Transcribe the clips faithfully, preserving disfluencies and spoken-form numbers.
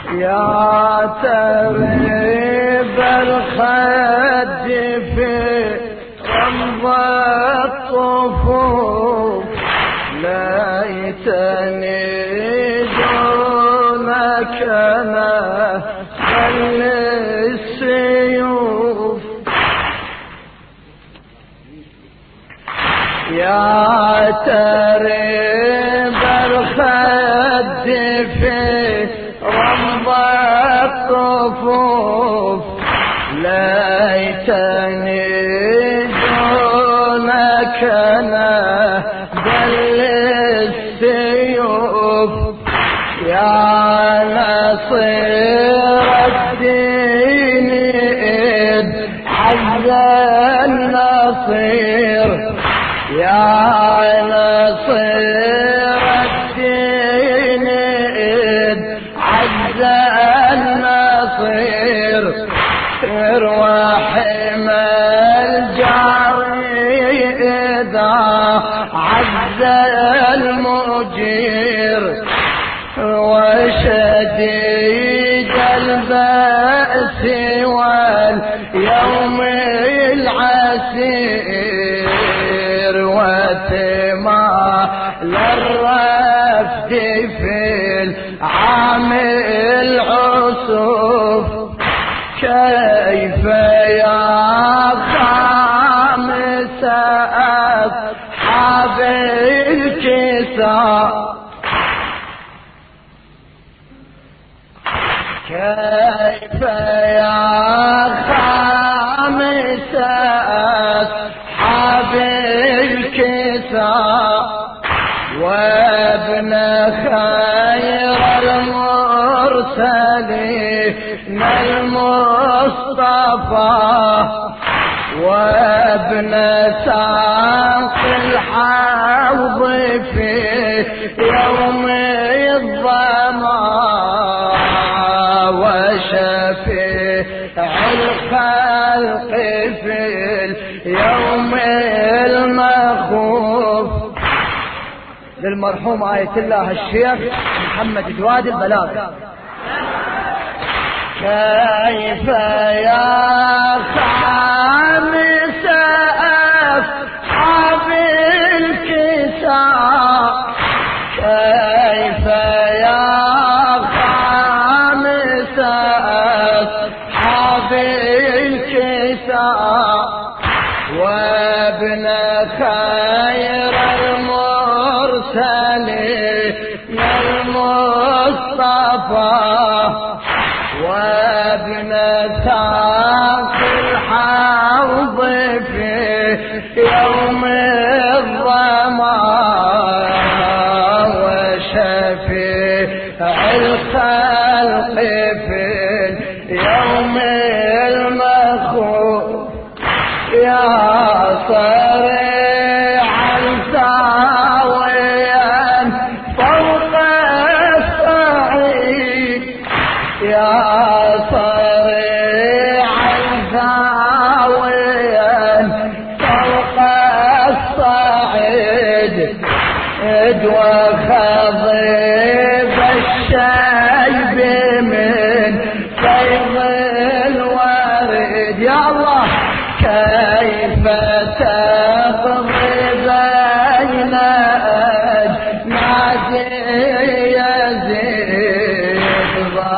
يا تريب الخد في رمض الطفوف ليتني دونك مثل السيوف. يا تريب الخد في رمض الطفوف ليتني دونك مثل السيوف. يا نصير الدين إذ عز النصير. يا نصير الدين إذ عز النصير. وحمى الجار إذا عز المجير. وشديد البأس واليوم العسير. وثمال الرفد في العام العسوف. كيف يا خامس أصحاب الكساء. كيف يا خامس أصحاب الكساء. وابن خير المرسلين المصطفى. وابن ساق الحوض في يوم الظما. وشفيع الخلق في اليوم المخوف. للمرحوم آية الله الشيخ محمد جواد البلاغ. كيف يا خامس أصحاب الكساء. كيف يا خامس أصحاب الكساء. وابن خير المرسلين المصطفى. وابن ساق الحوض في يوم الظما. وشفيع الخلق في يوم المخوف. يا صريعا ساويا فوق الصعيد. يا صريعا ثاويا فوق الصعيد. وخضيب الشيب من فيض الورد. يا الله كيف تقضي بين أجناد يزيد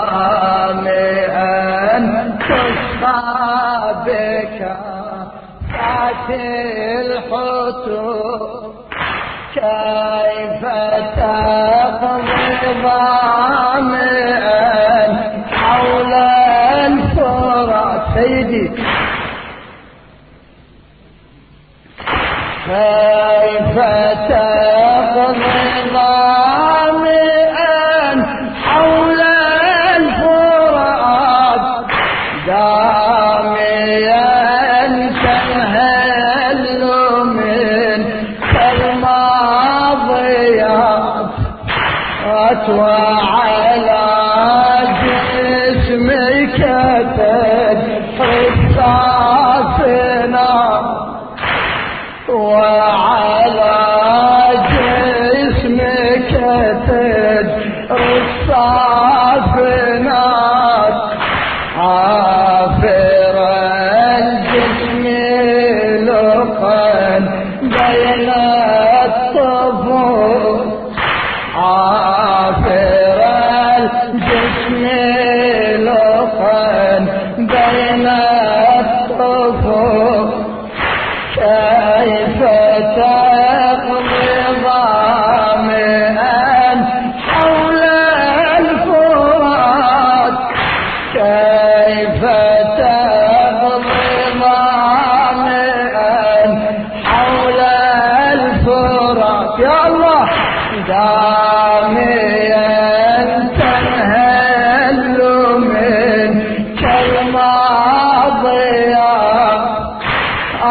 ظامئا تصفى بك فاتي الحتوب. كيف تقضي ظامئا حول الفرات. سيدي كيف تقضي ظامئا حول الفرات. داميا تنهل من الماضيات. وعلى جسمك تجري الصافنة. وعلى جسمك تجري الصافنة.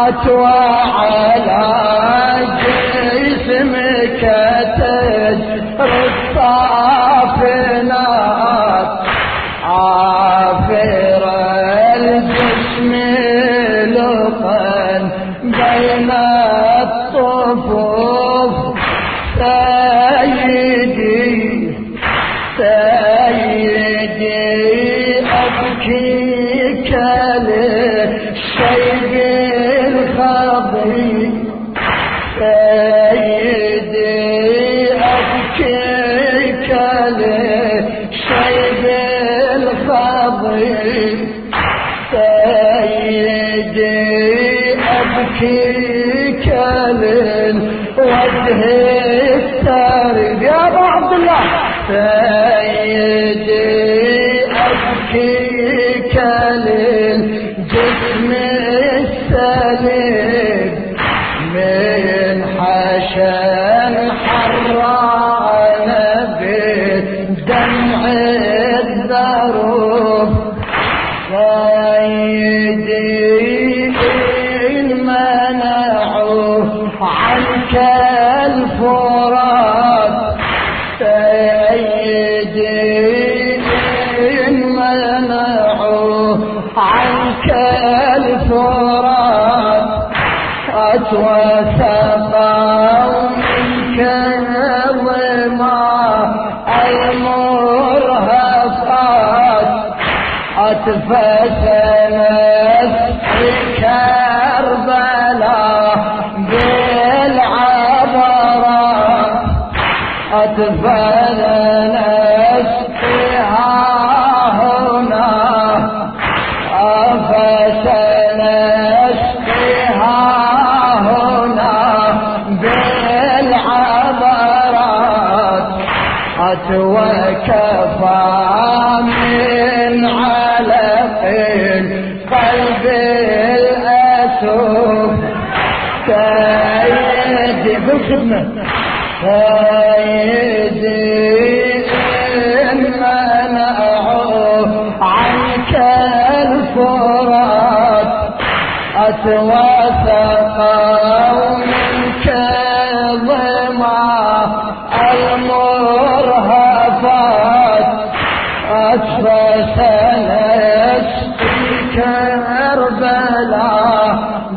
وعلى جسمك تجري الصافنات عافر الجسم لقا بين الطفوف سيدي سيدي أبكيك للشيب الخضي سيدي أبكيك للشيب الخضي سيدي أبكيك للوجه التارب يا أبو عبد الله سيدي أبكيك للجسم السليم من حشن حران بدمع الضروب سيدي إن منعوا عنك الفرات سيدي إن منعوا عنك الفرات وسقوا منك الظماء المرهفات أتفسنت في كربلاء بالعبرات أتفسنت فيها هنا أفسنت فيها هنا بالعبرات أتوكفى من علق قلب الأسوف سيدي بالخدمة سيدي إن منعوا عنك الفرات أتوثقوا منك ظما المرهفات أتفسنت في كربلاء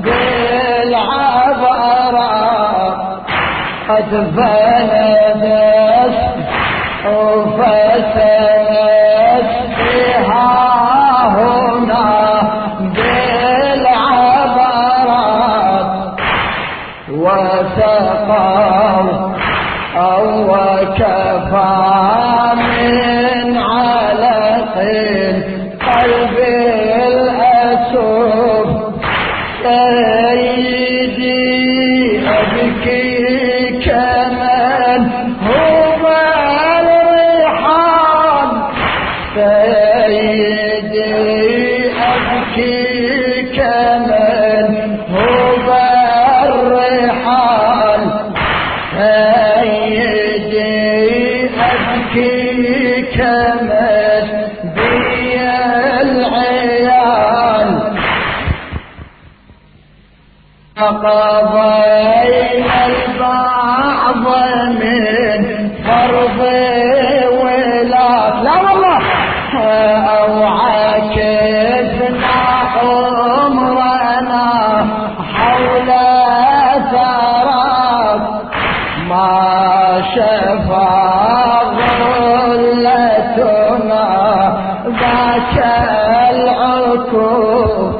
بالعبرات أتفسنت وفسنت فيها هنا بالعبرات وسقوا أو وكفى من علق قلب الأسوف سيدي أبكيك من هو الريحان سيدي أبكيك من هو الريحان سيدي أبكيك من بي العيال قضينا البعض من فرض ولاك لا والله أو عكفنا عمرنا حول ثراك ما شفى ظلتنا ذاك العكوف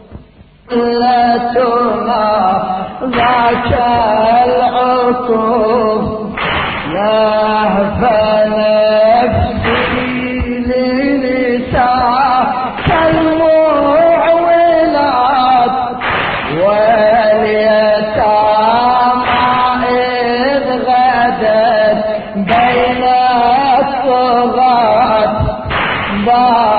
ظلتنا ذاك العكوف لهف نفسي لنساك المعولات واليتامى إذ غدت بين الطغاة